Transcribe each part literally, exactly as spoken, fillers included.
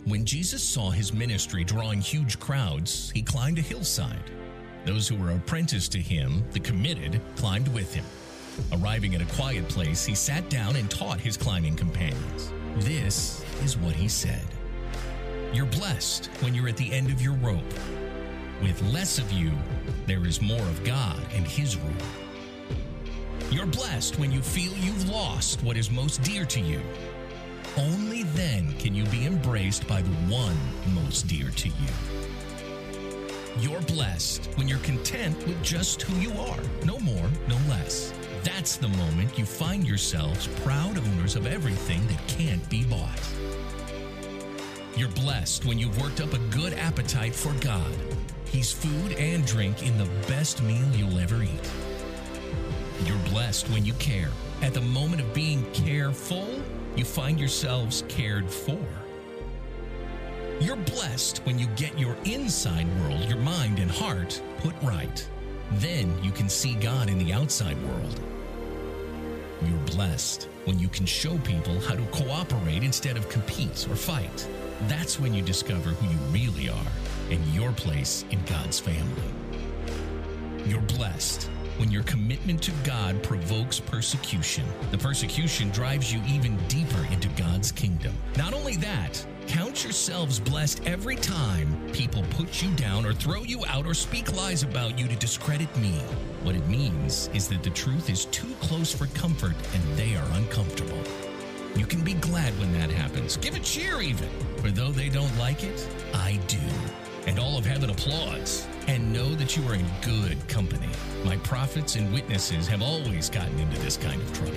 When Jesus saw his ministry drawing huge crowds, he climbed a hillside. Those who were apprenticed to him, the committed, climbed with him. Arriving at a quiet place, he sat down and taught his climbing companions. This is what he said. You're blessed when you're at the end of your rope. With less of you, there is more of God and his rule. You're blessed when you feel you've lost what is most dear to you. Only then can you be embraced by the one most dear to you. You're blessed when you're content with just who you are, no more, no less. That's the moment you find yourselves proud owners of everything that can't be bought. You're blessed when you've worked up a good appetite for God. He's food and drink in the best meal you'll ever eat. You're blessed when you care. At the moment of being careful, you find yourselves cared for. You're blessed when you get your inside world, your mind and heart, put right. Then you can see God in the outside world. You're blessed when you can show people how to cooperate instead of compete or fight. That's when you discover who you really are and your place in God's family. You're blessed when your commitment to God provokes persecution. The persecution drives you even deeper into God's kingdom. Not only that, count yourselves blessed every time people put you down or throw you out or speak lies about you to discredit me. What it means is that the truth is too close for comfort and they are uncomfortable. You can be glad when that happens. Give a cheer even. For though they don't like it, I do. And all of heaven applauds. And know that you are in good company. My prophets and witnesses have always gotten into this kind of trouble.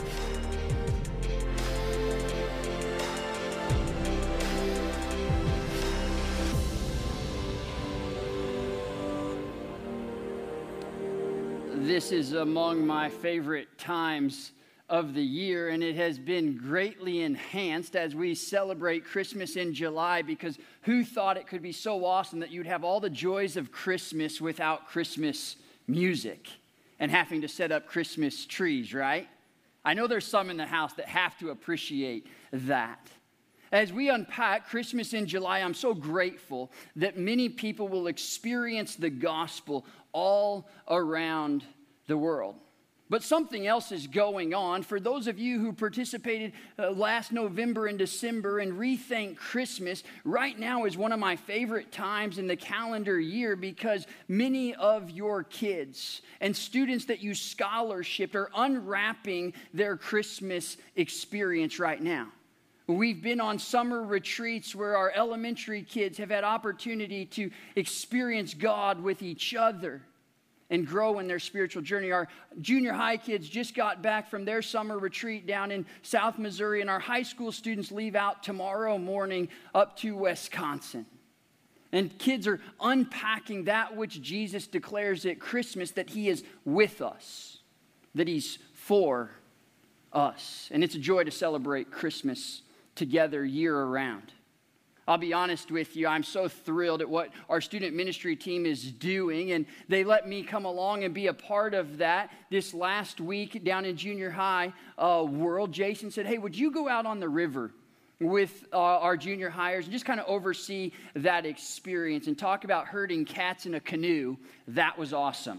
This is among my favorite times of the year, and it has been greatly enhanced as we celebrate Christmas in July, because who thought it could be so awesome that you'd have all the joys of Christmas without Christmas music and having to set up Christmas trees, right? I know there's some in the house that have to appreciate that. As we unpack Christmas in July, I'm so grateful that many people will experience the gospel all around the world. But something else is going on. For those of you who participated uh, last November and December in Rethink Christmas, right now is one of my favorite times in the calendar year, because many of your kids and students that use scholarship are unwrapping their Christmas experience right now. We've been on summer retreats where our elementary kids have had opportunity to experience God with each other and grow in their spiritual journey. Our junior high kids just got back from their summer retreat down in South Missouri, and our high school students leave out tomorrow morning up to Wisconsin. And kids are unpacking that which Jesus declares at Christmas, that he is with us, that he's for us. And it's a joy to celebrate Christmas together year around. I'll be honest with you, I'm so thrilled at what our student ministry team is doing, and they let me come along and be a part of that. This last week down in junior high uh, world, Jason said, hey, would you go out on the river with uh, our junior hires and just kind of oversee that experience and talk about herding cats in a canoe? That was awesome.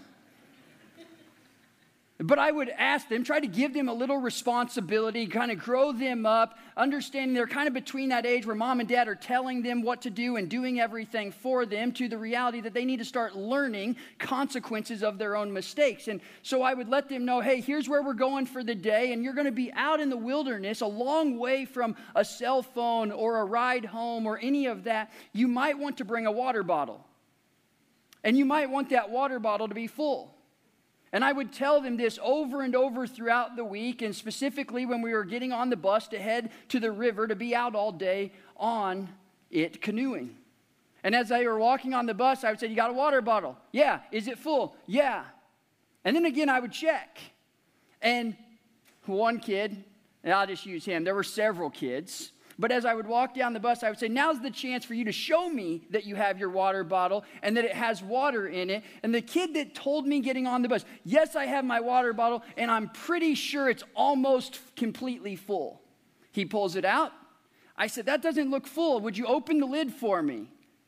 But I would ask them, try to give them a little responsibility, kind of grow them up, understanding they're kind of between that age where mom and dad are telling them what to do and doing everything for them, to the reality that they need to start learning consequences of their own mistakes. And so I would let them know, hey, here's where we're going for the day, and you're going to be out in the wilderness, a long way from a cell phone or a ride home or any of that. You might want to bring a water bottle, and you might want that water bottle to be full. And I would tell them this over and over throughout the week, and specifically when we were getting on the bus to head to the river to be out all day on it canoeing. And as they were walking on the bus, I would say, you got a water bottle? Yeah. Is it full? Yeah. And then again, I would check. And one kid, and I'll just use him, there were several kids. But as I would walk down the bus, I would say, now's the chance for you to show me that you have your water bottle and that it has water in it. And the kid that told me getting on the bus, yes, I have my water bottle, and I'm pretty sure it's almost completely full. He pulls it out. I said, that doesn't look full. Would you open the lid for me?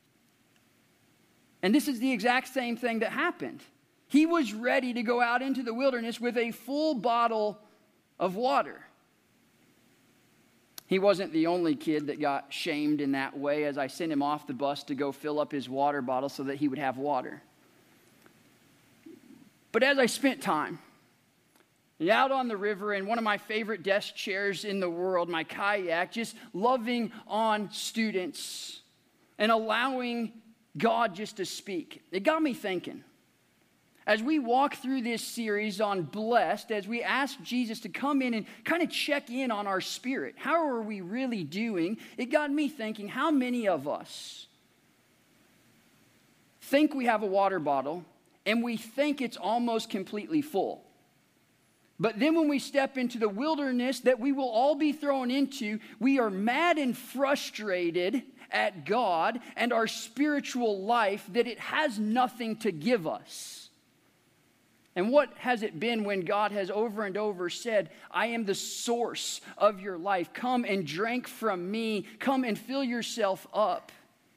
And this is the exact same thing that happened. He was ready to go out into the wilderness with a full bottle of water. He wasn't the only kid that got shamed in that way as I sent him off the bus to go fill up his water bottle so that he would have water. But as I spent time out on the river in one of my favorite desk chairs in the world, my kayak, just loving on students and allowing God just to speak, it got me thinking. As we walk through this series on Blessed, as we ask Jesus to come in and kind of check in on our spirit, how are we really doing? It got me thinking, how many of us think we have a water bottle and we think it's almost completely full? But then when we step into the wilderness that we will all be thrown into, we are mad and frustrated at God and our spiritual life that it has nothing to give us. And what has it been when God has over and over said, I am the source of your life. Come and drink from me. Come and fill yourself up.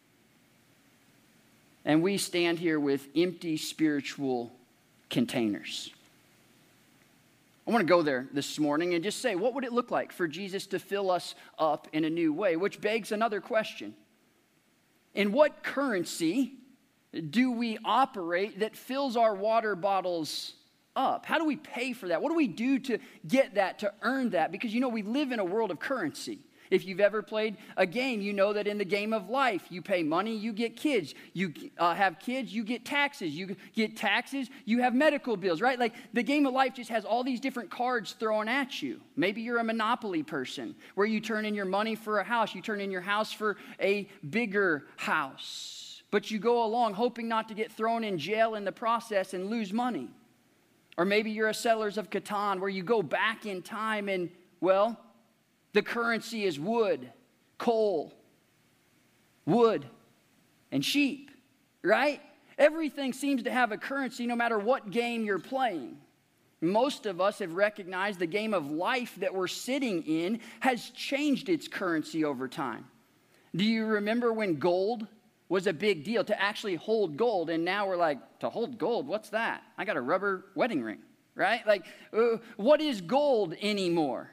And we stand here with empty spiritual containers. I want to go there this morning and just say, what would it look like for Jesus to fill us up in a new way? Which begs another question. In what currency do we operate that fills our water bottles up? How do we pay for that? What do we do to get that, to earn that? Because, you know, we live in a world of currency. If you've ever played a game, you know that in the game of life, you pay money, you get kids. You uh, have kids, you get taxes. You get taxes, you have medical bills, right? Like the game of life just has all these different cards thrown at you. Maybe you're a Monopoly person where you turn in your money for a house. You turn in your house for a bigger house. But you go along hoping not to get thrown in jail in the process and lose money. Or maybe you're a Settlers of Catan where you go back in time and, well, the currency is wood, coal, wood, and sheep, right? Everything seems to have a currency no matter what game you're playing. Most of us have recognized the game of life that we're sitting in has changed its currency over time. Do you remember when gold was a big deal, to actually hold gold? And now we're like, to hold gold, what's that? I got a rubber wedding ring, right? Like, uh, what is gold anymore?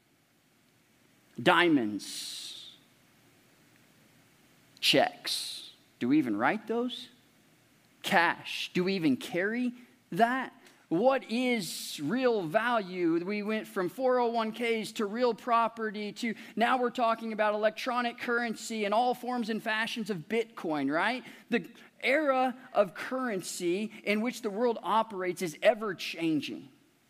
Diamonds, checks. Do we even write those? Cash. Do we even carry that? What is real value? We went from four oh one k's to real property to now we're talking about electronic currency and all forms and fashions of Bitcoin, right? The era of currency in which the world operates is ever changing.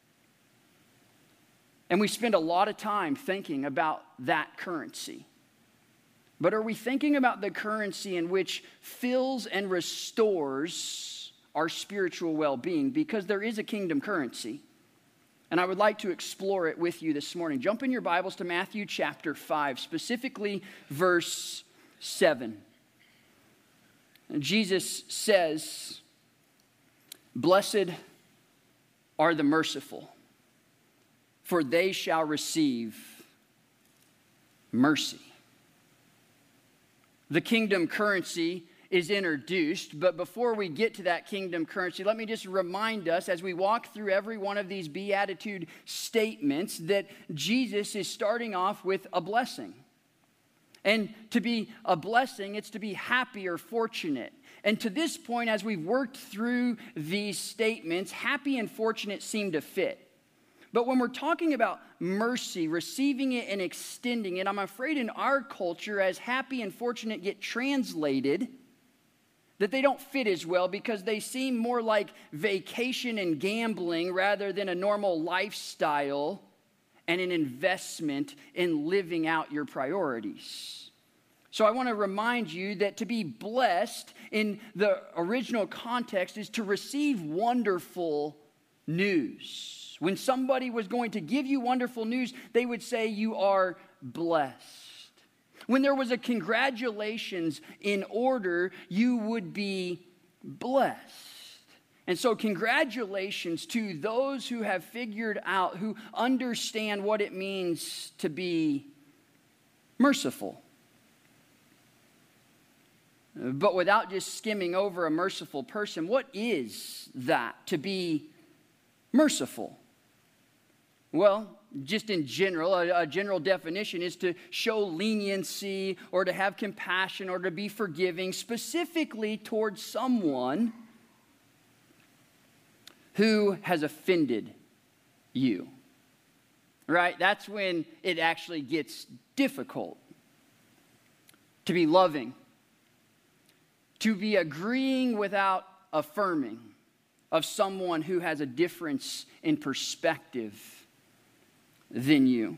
And we spend a lot of time thinking about that currency. But are we thinking about the currency in which fills and restores our spiritual well-being? Because there is a kingdom currency. And I would like to explore it with you this morning. Jump in your Bibles to Matthew chapter five, specifically verse seven. And Jesus says, "Blessed are the merciful, for they shall receive mercy." The kingdom currency is introduced, but before we get to that kingdom currency, let me just remind us as we walk through every one of these beatitude statements that Jesus is starting off with a blessing. And to be a blessing, it's to be happy or fortunate. And to this point, as we've worked through these statements, happy and fortunate seem to fit. But when we're talking about mercy, receiving it and extending it, I'm afraid in our culture, as happy and fortunate get translated, that they don't fit as well because they seem more like vacation and gambling rather than a normal lifestyle and an investment in living out your priorities. So I want to remind you that to be blessed in the original context is to receive wonderful news. When somebody was going to give you wonderful news, they would say you are blessed. When there was a congratulations in order, you would be blessed. And so congratulations to those who have figured out, who understand what it means to be merciful. But without just skimming over a merciful person, what is that, to be merciful? Well, just in general, a, a general definition is to show leniency or to have compassion or to be forgiving, specifically towards someone who has offended you. Right? That's when it actually gets difficult. To be loving. To be agreeing without affirming of someone who has a difference in perspective than you.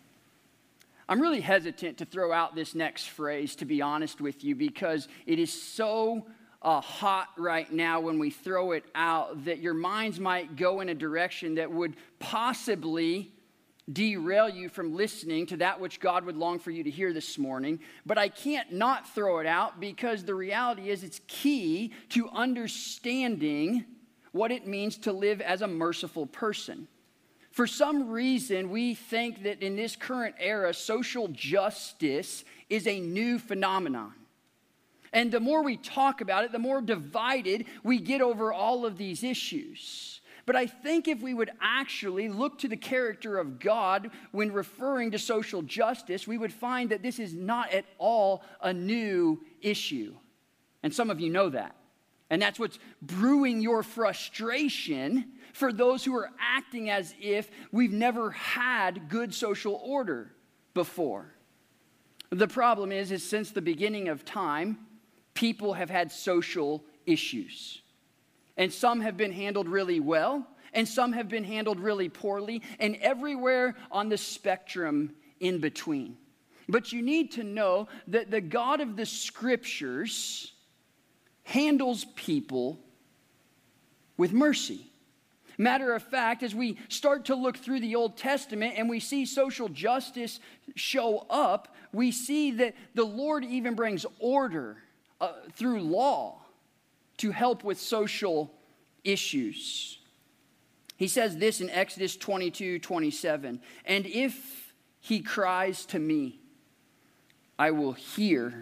I'm really hesitant to throw out this next phrase, to be honest with you, because it is so uh, hot right now when we throw it out that your minds might go in a direction that would possibly derail you from listening to that which God would long for you to hear this morning. But I can't not throw it out, because the reality is it's key to understanding what it means to live as a merciful person. For some reason, we think that in this current era, social justice is a new phenomenon. And the more we talk about it, the more divided we get over all of these issues. But I think if we would actually look to the character of God when referring to social justice, we would find that this is not at all a new issue. And some of you know that. And that's what's brewing your frustration for those who are acting as if we've never had good social order before. The problem is, is since the beginning of time, people have had social issues. And some have been handled really well, and some have been handled really poorly, and everywhere on the spectrum in between. But you need to know that the God of the Scriptures handles people with mercy. Matter of fact, as we start to look through the Old Testament and we see social justice show up, we see that the Lord even brings order uh, through law to help with social issues. He says this in Exodus twenty-two twenty-seven, "And if he cries to me, I will hear,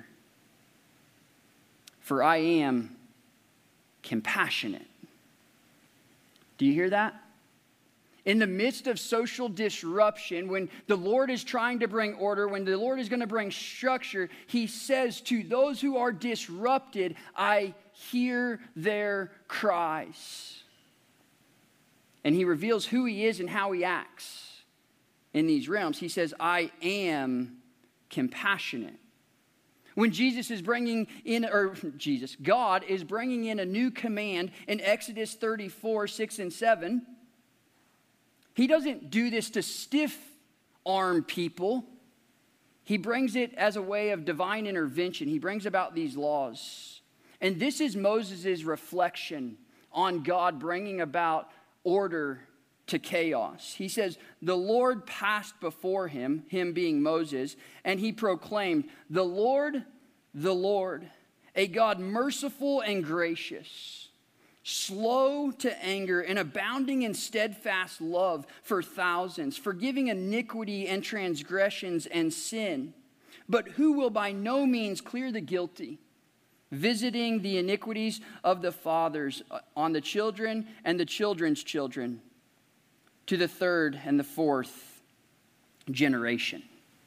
for I am compassionate." Do you hear that? In the midst of social disruption, when the Lord is trying to bring order, when the Lord is going to bring structure, he says to those who are disrupted, I hear their cries. And he reveals who he is and how he acts in these realms. He says, I am compassionate. When Jesus is bringing in, or Jesus, God is bringing in a new command in Exodus thirty-four, six and seven, he doesn't do this to stiff-arm people. He brings it as a way of divine intervention. He brings about these laws. And this is Moses' reflection on God bringing about order to chaos. He says, the Lord passed before him, him being Moses, and he proclaimed, the Lord, the Lord, a God merciful and gracious, slow to anger and abounding in steadfast love for thousands, forgiving iniquity and transgressions and sin, but who will by no means clear the guilty, visiting the iniquities of the fathers on the children and the children's children, to the third and the fourth generation.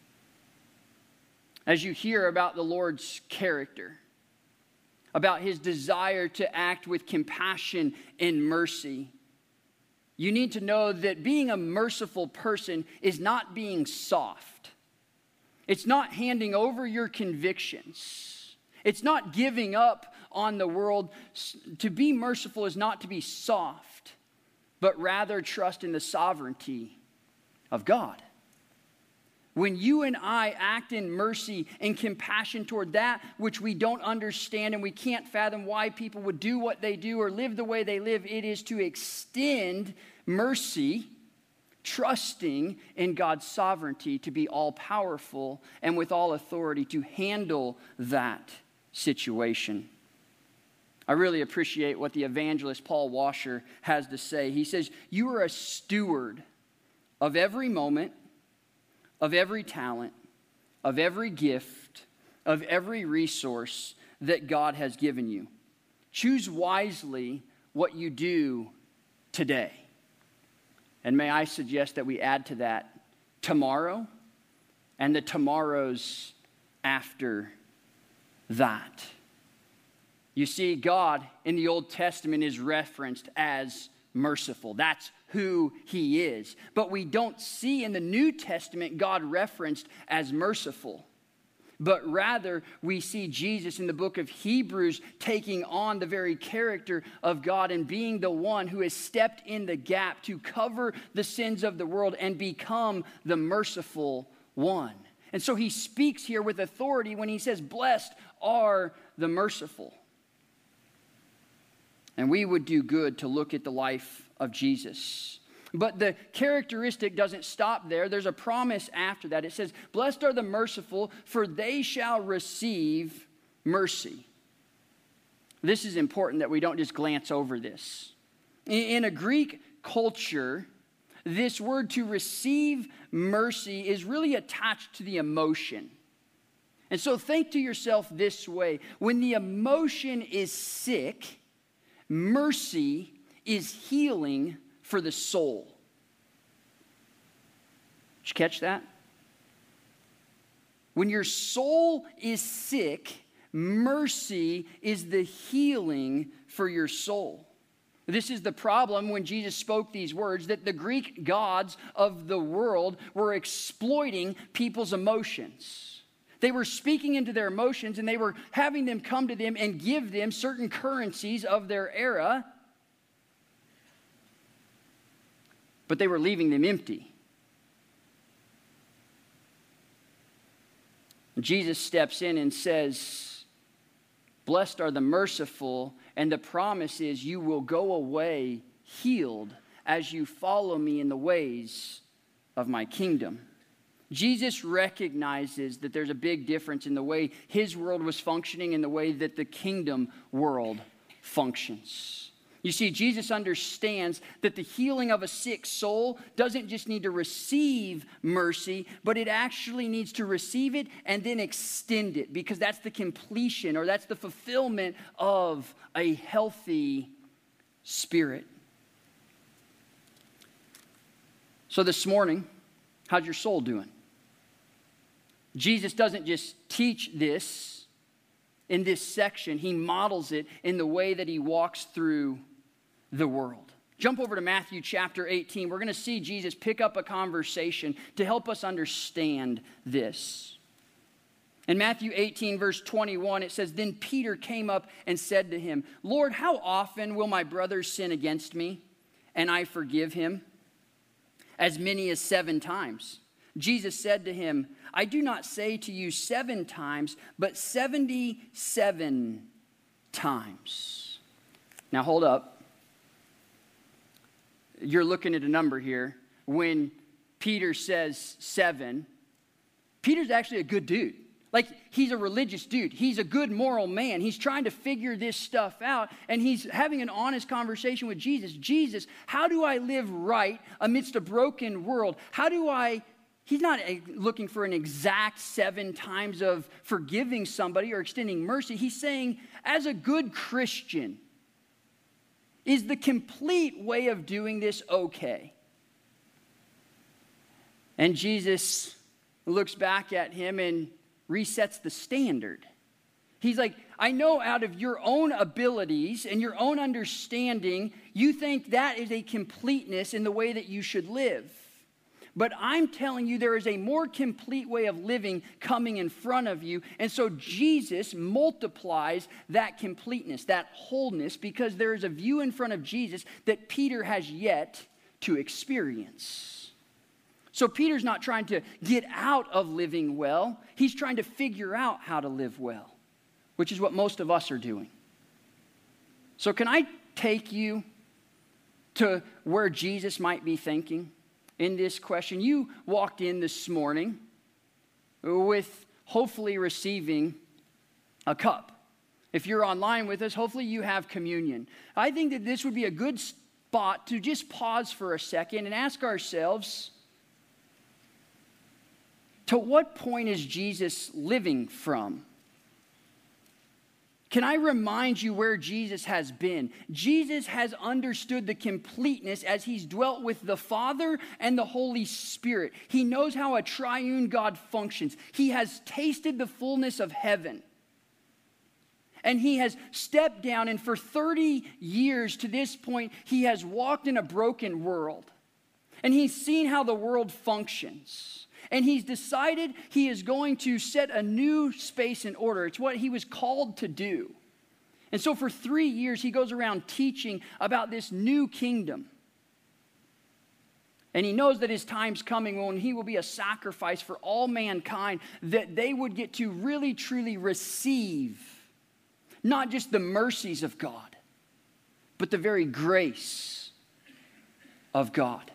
As you hear about the Lord's character, about his desire to act with compassion and mercy, you need to know that being a merciful person is not being soft. It's not handing over your convictions. It's not giving up on the world. To be merciful is not to be soft, but rather trust in the sovereignty of God. When you and I act in mercy and compassion toward that which we don't understand and we can't fathom why people would do what they do or live the way they live, it is to extend mercy, trusting in God's sovereignty to be all-powerful and with all authority to handle that situation. I really appreciate what the evangelist Paul Washer has to say. He says, you are a steward of every moment, of every talent, of every gift, of every resource that God has given you. Choose wisely what you do today. And may I suggest that we add to that tomorrow and the tomorrows after that. You see, God in the Old Testament is referenced as merciful. That's who he is. But we don't see in the New Testament God referenced as merciful. But rather, we see Jesus in the book of Hebrews taking on the very character of God and being the one who has stepped in the gap to cover the sins of the world and become the merciful one. And so he speaks here with authority when he says, "Blessed are the merciful." And we would do good to look at the life of Jesus. But the characteristic doesn't stop there. There's a promise after that. It says, "Blessed are the merciful, for they shall receive mercy." This is important that we don't just glance over this. In a Greek culture, this word to receive mercy is really attached to the emotion. And so think to yourself this way. When the emotion is sick, mercy is healing for the soul. Did you catch that? When your soul is sick, mercy is the healing for your soul. This is the problem when Jesus spoke these words, that the Greek gods of the world were exploiting people's emotions. They were speaking into their emotions, and they were having them come to them and give them certain currencies of their era, but they were leaving them empty. Jesus steps in and says, "Blessed are the merciful," and the promise is you will go away healed as you follow me in the ways of my kingdom. Jesus recognizes that there's a big difference in the way his world was functioning and the way that the kingdom world functions. You see, Jesus understands that the healing of a sick soul doesn't just need to receive mercy, but it actually needs to receive it and then extend it, because that's the completion, or that's the fulfillment of a healthy spirit. So this morning, how's your soul doing? Jesus doesn't just teach this in this section. He models it in the way that he walks through the world. Jump over to Matthew chapter eighteen. We're going to see Jesus pick up a conversation to help us understand this. In Matthew eighteen, verse twenty-one, it says, "Then Peter came up and said to him, 'Lord, how often will my brother sin against me, and I forgive him? As many as seven times.' Jesus said to him, 'I do not say to you seven times, but seventy-seven times.'" Now hold up. You're looking at a number here. When Peter says seven, Peter's actually a good dude. Like, he's a religious dude. He's a good moral man. He's trying to figure this stuff out, and he's having an honest conversation with Jesus. Jesus, how do I live right amidst a broken world? How do I... He's not looking for an exact seven times of forgiving somebody or extending mercy. He's saying, as a good Christian, is the complete way of doing this okay? And Jesus looks back at him and resets the standard. He's like, I know out of your own abilities and your own understanding, you think that is a completeness in the way that you should live. But I'm telling you, there is a more complete way of living coming in front of you. And so Jesus multiplies that completeness, that wholeness, because there is a view in front of Jesus that Peter has yet to experience. So Peter's not trying to get out of living well. He's trying to figure out how to live well, which is what most of us are doing. So can I take you to where Jesus might be thinking in this question? You walked in this morning with hopefully receiving a cup. If you're online with us, hopefully you have communion. I think that this would be a good spot to just pause for a second and ask ourselves, To what point is Jesus living from? Can I remind you where Jesus has been? Jesus has understood the completeness as he's dwelt with the Father and the Holy Spirit. He knows how a triune God functions. He has tasted the fullness of heaven. And he has stepped down, and for thirty years to this point, he has walked in a broken world. And he's seen how the world functions. And he's decided he is going to set a new space in order. It's what he was called to do. And so for three years, he goes around teaching about this new kingdom. And he knows that his time's coming when he will be a sacrifice for all mankind, that they would get to really, truly receive not just the mercies of God, but the very grace of God.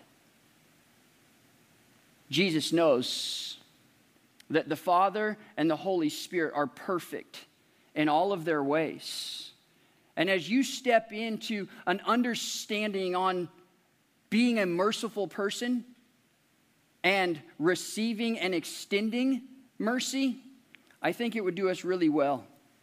Jesus knows that the Father and the Holy Spirit are perfect in all of their ways. And as you step into an understanding on being a merciful person and receiving and extending mercy, I think it would do us really well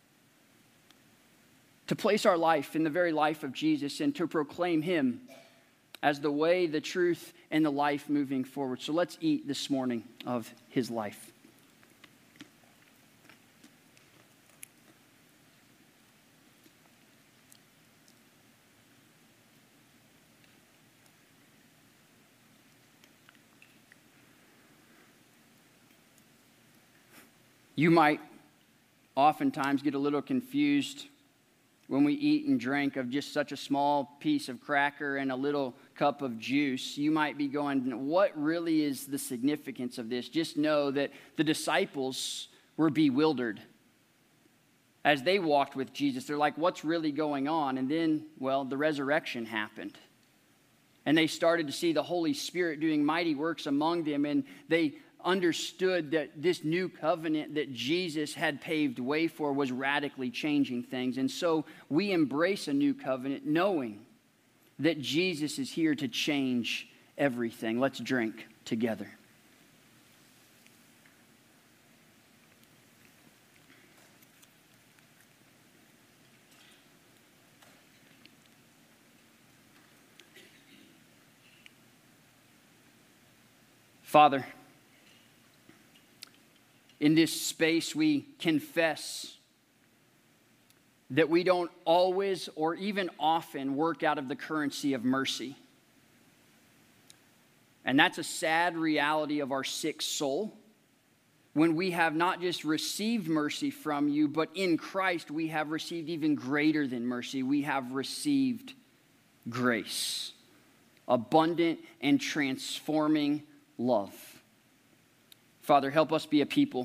to place our life in the very life of Jesus and to proclaim him as the way, the truth, and the life moving forward. So let's eat this morning of his life. You might oftentimes get a little confused when we eat and drink of just such a small piece of cracker and a little cup of juice. You might be going, what really is the significance of this? Just know that the disciples were bewildered as they walked with Jesus. They're like, what's really going on? And then, well, the resurrection happened. And they started to see the Holy Spirit doing mighty works among them, and they understood that this new covenant that Jesus had paved way for was radically changing things. And so we embrace a new covenant knowing that Jesus is here to change everything. Let's drink together. Father, in this space, we confess that we don't always or even often work out of the currency of mercy. And that's a sad reality of our sick soul. When we have not just received mercy from you, but in Christ we have received even greater than mercy. We have received grace, abundant and transforming love. Father, help us be a people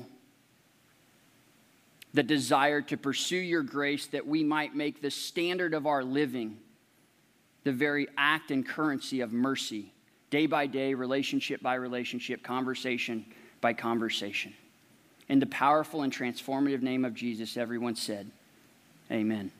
that desire to pursue your grace, that we might make the standard of our living the very act and currency of mercy, day by day, relationship by relationship, conversation by conversation. In the powerful and transformative name of Jesus, everyone said, amen.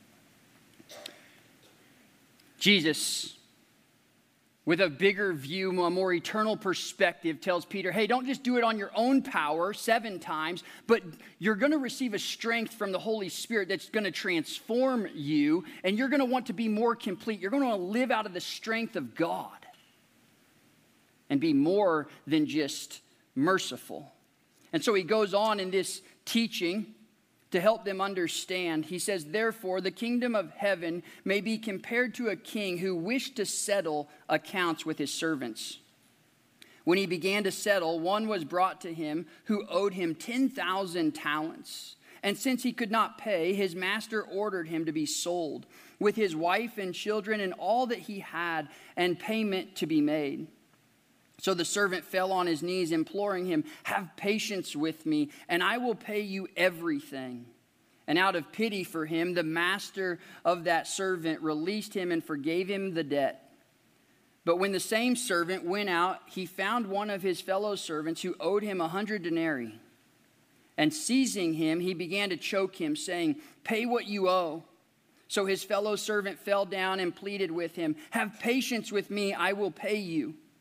Jesus, with a bigger view, a more eternal perspective, tells Peter, hey, don't just do it on your own power seven times, but you're going to receive a strength from the Holy Spirit that's going to transform you, and you're going to want to be more complete. You're going to want to live out of the strength of God and be more than just merciful. And so he goes on in this teaching to help them understand. He says, therefore, the kingdom of heaven may be compared to a king who wished to settle accounts with his servants. When he began to settle, one was brought to him who owed him ten thousand talents. And since he could not pay, his master ordered him to be sold, with his wife and children and all that he had, and payment to be made. So the servant fell on his knees, imploring him, have patience with me, and I will pay you everything. And out of pity for him, the master of that servant released him and forgave him the debt. But when the same servant went out, he found one of his fellow servants who owed him a hundred denarii. And seizing him, he began to choke him, saying, pay what you owe. So his fellow servant fell down and pleaded with him, have patience with me, I will pay you.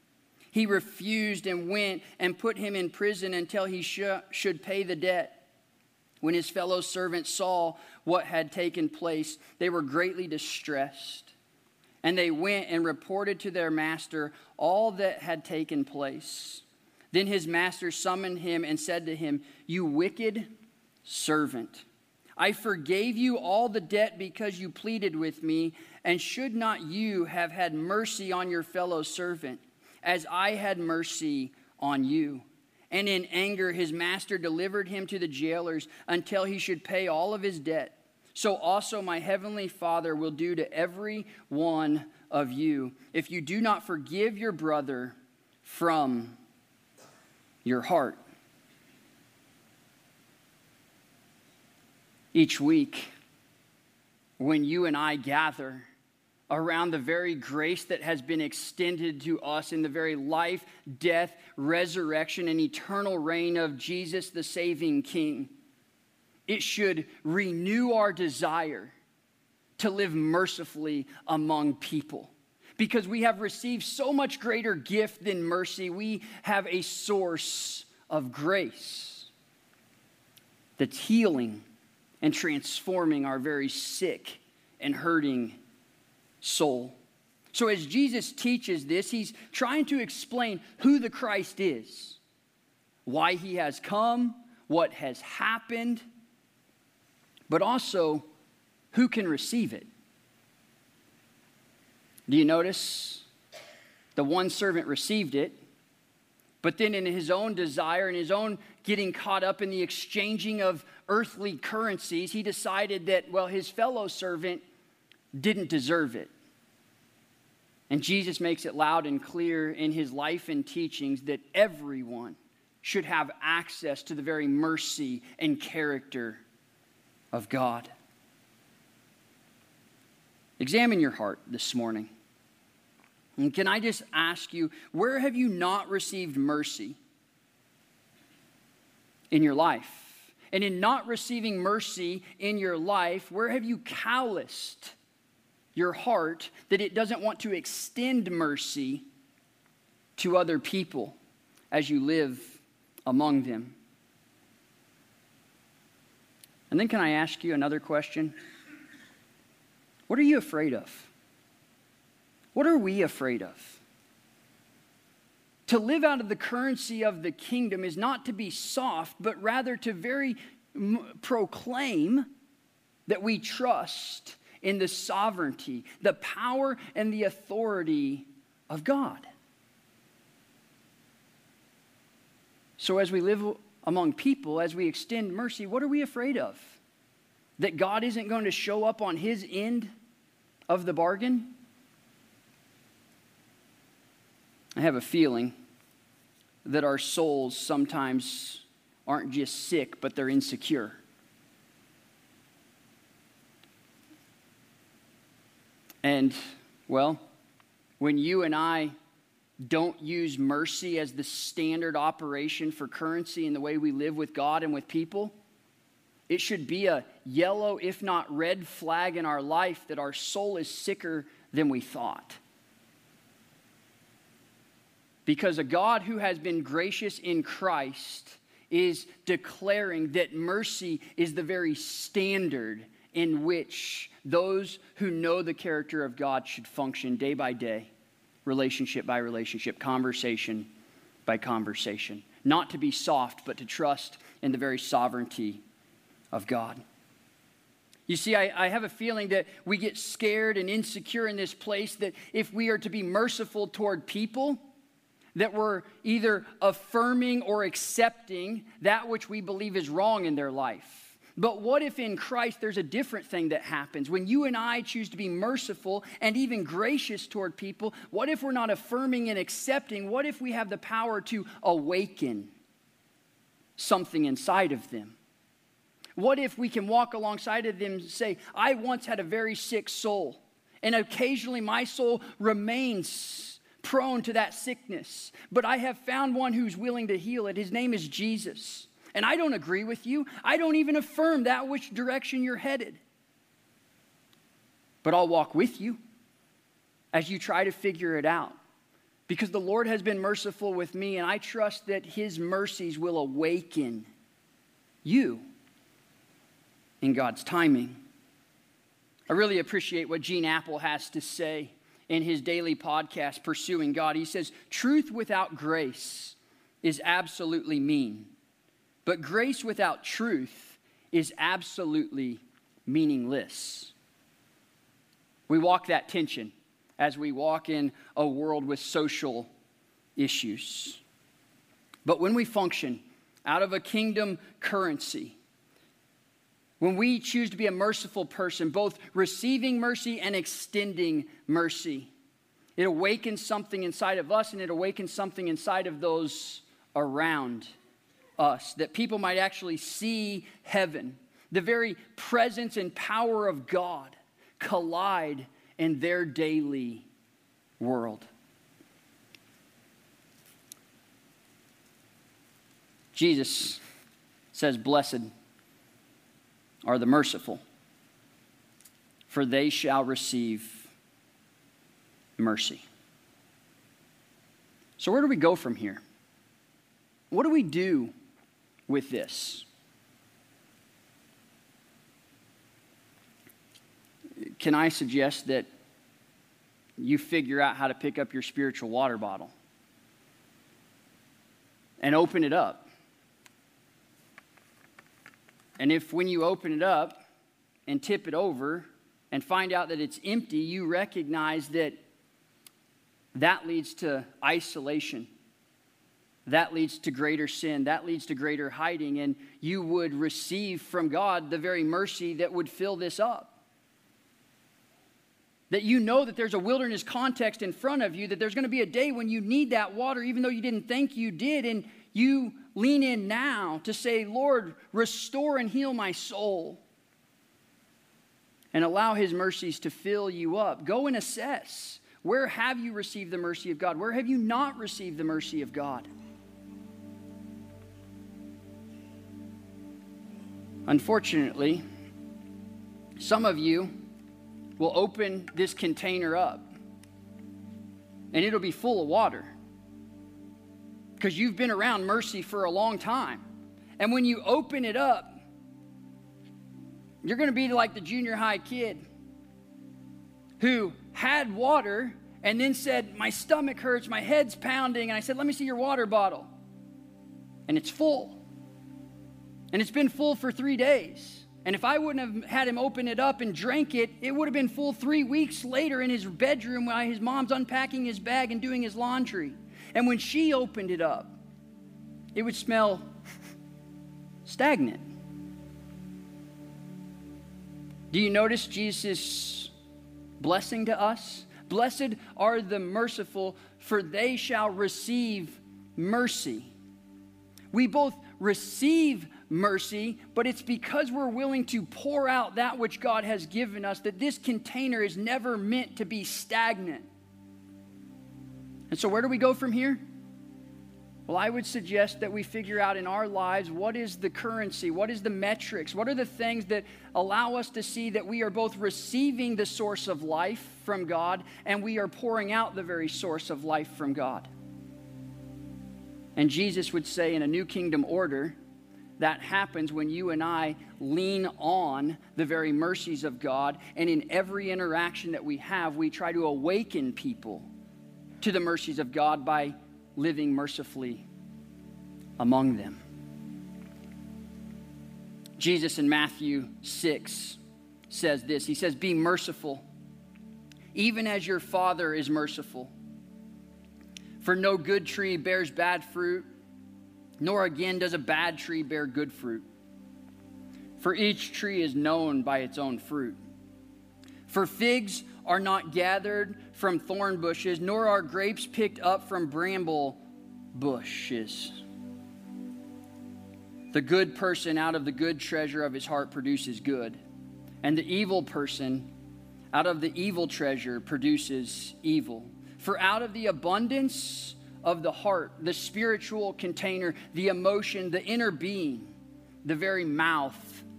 He refused and went and put him in prison until he sh- should pay the debt. When his fellow servants saw what had taken place, they were greatly distressed. And they went and reported to their master all that had taken place. Then his master summoned him and said to him, "You wicked servant, I forgave you all the debt because you pleaded with me, and should not you have had mercy on your fellow servant, as I had mercy on you?" And in anger his master delivered him to the jailers until he should pay all of his debt. So also my heavenly Father will do to every one of you, if you do not forgive your brother from your heart. Each week, when you and I gather around the very grace that has been extended to us in the very life, death, resurrection, and eternal reign of Jesus, the saving King, it should renew our desire to live mercifully among people. Because we have received so much greater gift than mercy, we have a source of grace that's healing and transforming our very sick and hurting soul. So as Jesus teaches this, he's trying to explain who the Christ is, why he has come, what has happened, but also who can receive it. Do you notice? The one servant received it, but then in his own desire and his own getting caught up in the exchanging of earthly currencies, he decided that, well, his fellow servant didn't deserve it. And Jesus makes it loud and clear in his life and teachings that everyone should have access to the very mercy and character of God. Examine your heart this morning. And can I just ask you, where have you not received mercy in your life? And in not receiving mercy in your life, where have you calloused your heart that it doesn't want to extend mercy to other people as you live among them? And then can I ask you another question? What are you afraid of? What are we afraid of? To live out of the currency of the kingdom is not to be soft, but rather to very m- proclaim that we trust in the sovereignty, the power, and the authority of God. So as we live among people, as we extend mercy, what are we afraid of? That God isn't going to show up on his end of the bargain? I have a feeling that our souls sometimes aren't just sick, but they're insecure. And, well, when you and I don't use mercy as the standard operation for currency in the way we live with God and with people, it should be a yellow, if not red flag in our life that our soul is sicker than we thought. Because a God who has been gracious in Christ is declaring that mercy is the very standard in which those who know the character of God should function day by day, relationship by relationship, conversation by conversation. Not to be soft, but to trust in the very sovereignty of God. You see, I, I have a feeling that we get scared and insecure in this place that if we are to be merciful toward people, that we're either affirming or accepting that which we believe is wrong in their life. But what if in Christ there's a different thing that happens? When you and I choose to be merciful and even gracious toward people, what if we're not affirming and accepting? What if we have the power to awaken something inside of them? What if we can walk alongside of them and say, I once had a very sick soul, and occasionally my soul remains prone to that sickness, but I have found one who's willing to heal it. His name is Jesus. And I don't agree with you. I don't even affirm that which direction you're headed. But I'll walk with you as you try to figure it out. because the Lord has been merciful with me, and I trust that his mercies will awaken you in God's timing. I really appreciate what Gene Apple has to say in his daily podcast, Pursuing God. He says, truth without grace is absolutely mean, but grace without truth is absolutely meaningless. We walk that tension as we walk in a world with social issues. But when we function out of a kingdom currency, when we choose to be a merciful person, both receiving mercy and extending mercy, it awakens something inside of us, and it awakens something inside of those around us, that people might actually see heaven, the very presence and power of God, collide in their daily world. Jesus says, blessed are the merciful, for they shall receive mercy. So where do we go from here? What do we do with this? Can I suggest that you figure out how to pick up your spiritual water bottle and open it up? And if when you open it up and tip it over and find out that it's empty, you recognize that that leads to isolation. That leads to greater sin. That leads to greater hiding. And you would receive from God the very mercy that would fill this up. That you know that there's a wilderness context in front of you, that there's going to be a day when you need that water even though you didn't think you did, and you lean in now to say, Lord, restore and heal my soul, and allow his mercies to fill you up. Go and assess. Where have you received the mercy of God? Where have you not received the mercy of God? Unfortunately, some of you will open this container up and it'll be full of water because you've been around mercy for a long time. And when you open it up, you're going to be like the junior high kid who had water and then said, my stomach hurts, my head's pounding. And I said, let me see your water bottle. And it's full. And it's been full for three days. And if I wouldn't have had him open it up and drank it, it would have been full three weeks later in his bedroom while his mom's unpacking his bag and doing his laundry. And when she opened it up, it would smell stagnant. Do you notice Jesus' blessing to us? Blessed are the merciful, for they shall receive mercy. We both receive mercy, but it's because we're willing to pour out that which God has given us that this container is never meant to be stagnant. And so where do we go from here? Well, I would suggest that we figure out in our lives what is the currency, what is the metrics, what are the things that allow us to see that we are both receiving the source of life from God and we are pouring out the very source of life from God. And Jesus would say in a new kingdom order, that happens when you and I lean on the very mercies of God, and in every interaction that we have, we try to awaken people to the mercies of God by living mercifully among them. Jesus in Matthew six says this. He says, be merciful, even as your Father is merciful. For no good tree bears bad fruit, nor again does a bad tree bear good fruit. For each tree is known by its own fruit. For figs are not gathered from thorn bushes, nor are grapes picked up from bramble bushes. The good person out of the good treasure of his heart produces good, and the evil person out of the evil treasure produces evil. For out of the abundance of the heart, the spiritual container, the emotion, the inner being, the very mouth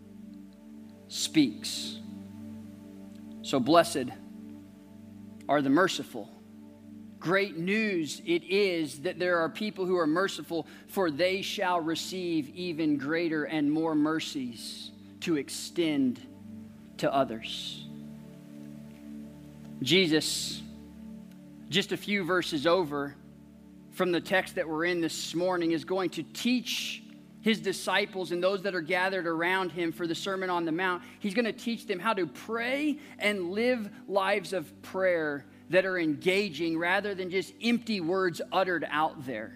speaks. So blessed are the merciful, great news it is that there are people who are merciful, for they shall receive even greater and more mercies to extend to others. Jesus, just a few verses over from the text that we're in this morning, is going to teach his disciples and those that are gathered around him for the Sermon on the Mount. He's going to teach them how to pray and live lives of prayer that are engaging rather than just empty words uttered out there.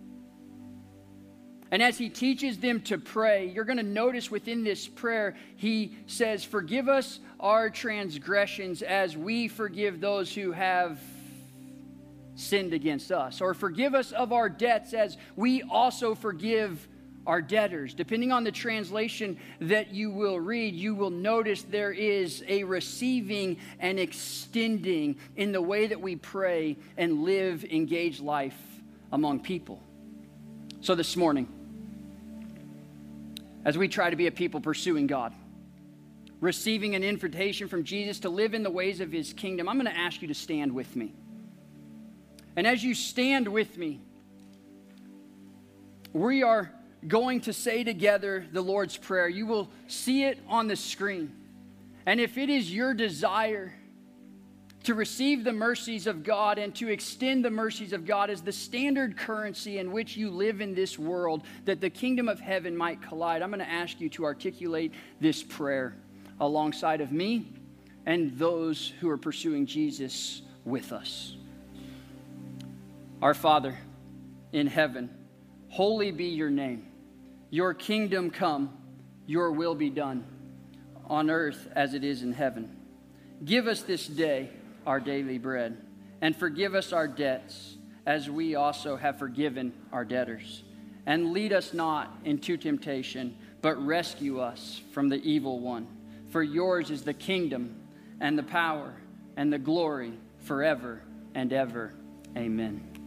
And as he teaches them to pray, you're going to notice within this prayer, he says, forgive us our transgressions as we forgive those who have sinned against us. Or forgive us of our debts as we also forgive our debtors. Depending on the translation that you will read, you will notice there is a receiving and extending in the way that we pray and live engaged life among people. So this morning, as we try to be a people pursuing God, receiving an invitation from Jesus to live in the ways of his kingdom, I'm going to ask you to stand with me. And as you stand with me, we are going to say together the Lord's Prayer. You will see it on the screen. And if it is your desire to receive the mercies of God and to extend the mercies of God as the standard currency in which you live in this world, that the kingdom of heaven might collide, I'm going to ask you to articulate this prayer alongside of me and those who are pursuing Jesus with us. Our Father in heaven, holy be your name. Your kingdom come, your will be done on earth as it is in heaven. Give us this day our daily bread, and forgive us our debts as we also have forgiven our debtors. And lead us not into temptation, but rescue us from the evil one. For yours is the kingdom and the power and the glory forever and ever. Amen.